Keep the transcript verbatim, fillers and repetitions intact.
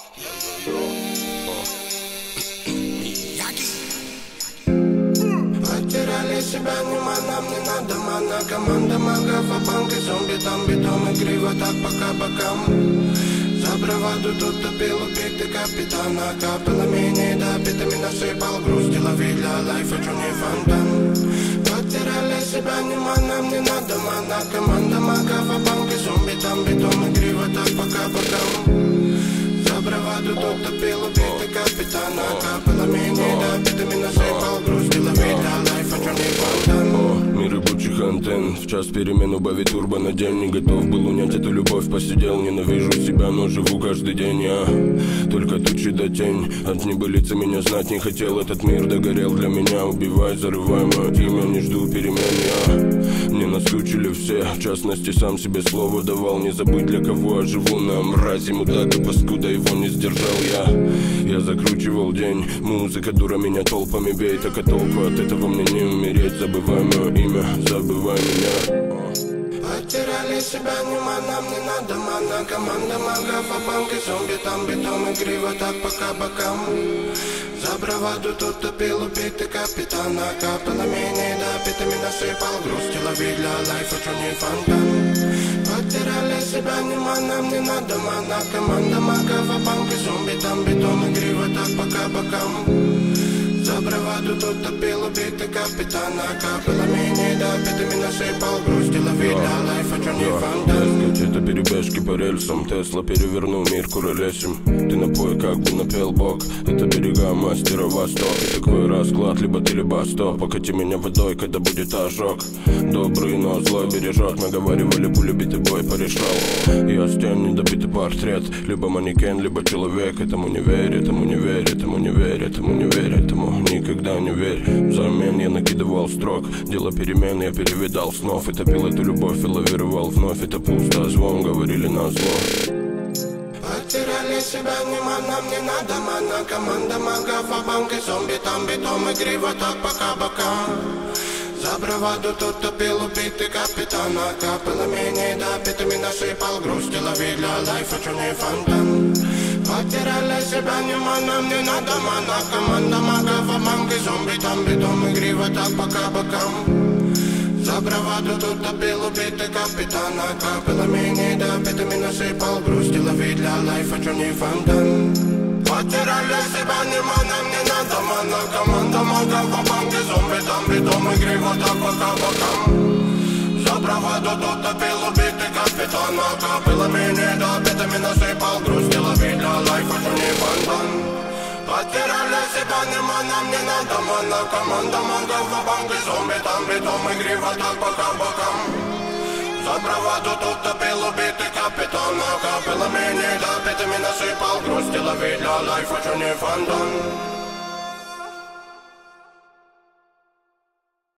Потеряли себя, нема, нам не надо мана. Команда магов, а банки, зомби, там бетон и криво, так пока бокам. За браваду тут топил убитый капитана. Капелами не допитыми насыпал грусть. Лови для лайфа, чё не фонтан. Потеряли себя, нема, нам не надо мана. Команда магов, а банки, зомби, там бетон и криво, так пока бокам. За браваду тут топил убитый капитана. Капелами не допитыми насыпал грусть. Лови для лайфа, чё не фонтан. Мир рабочих антенн, в час перемен убавить турбо на день. Не готов был унять эту любовь, посидел. Ненавижу себя, но живу каждый день я. Только тучи да тень, от небылицы меня знать не хотел. Этот мир догорел для меня, убивай, зарывай мое имя. Не жду перемен я, мне наскучили все. В частности, сам себе слово давал. Не забыть, для кого я живу, на мрази. Мудака, паскуда, его не сдержал я. Я закручивал день, музыка дура меня толпами бей. Так а толку от этого мне не умереть. Забывай мое имя, забывай меня. Потеряли себя, нема, нам не надо мана. Команда магов, а банки, зомби, там бетон и криво, так пока бокам. За браваду тут топил убитый капитана. Капелами не допитыми насыпал грусть. Лови для лайфа, чё не фонтан. Потеряли себя, нема, нам не надо мана. Команда магов, а банки, зомби, там бетон и криво, так пока бокам. За браваду тут топил убитый капитана. Капелами не допитыми насыпал грусть. Лови для лайфа, чё не фонтан. Это перебежки по рельсам, Тесла перевернул мир куролесим. Ты напой, как бы напел бог. Это берега мастера Восток. И такой расклад, либо ты, либо стоп. Покати меня водой, когда будет ожог. Добрый, но злой бережет. Наговаривали, полюбитый бой порешал. Я стен, недобитый портрет. Либо манекен, либо человек. Этому не верь, этому не верь, этому не верь, этому не верь, этому никогда не верь. Взамен я накидывал строк. Дело перемен, я перевидал снов. И топил эту любовь и лавировал вновь. Это пусто, звон, говорили на зло. Потеряли себя, нема, нам не надо мана. Команда магов, а банки, зомби, там бетон и криво, так пока бокам. За браваду тут топил убитый капитана. Капелами не допитыми насыпал грусть. Лови для лайфа, чё не фонтан. Потеряли себя, нема, нам не надо мана. Команда магов, а банки, зомби, там бетон и криво, так пока бокам. За браваду тут топил убитый капитана. Капелами не допитыми насыпал грусть. Лови для лайфа, чё не фонтан. Потеряли себя, нема, нам не надо мана. Команда магов, а банки, зомби, там бетон и криво, так пока бокам. За браваду тут топил убитый капитана. Капелами не допитыми насыпал грусть. Лови для лайфа, чё не фонтан. Потеряли себя, нема, нам не надо мана. Команда магов, а банки, зомби, там бетон и криво, так пока бокам. За браваду тут топил убитый капитана. Капелами не допитыми насыпал грусть. Лови для лайфа, чё не фонтан.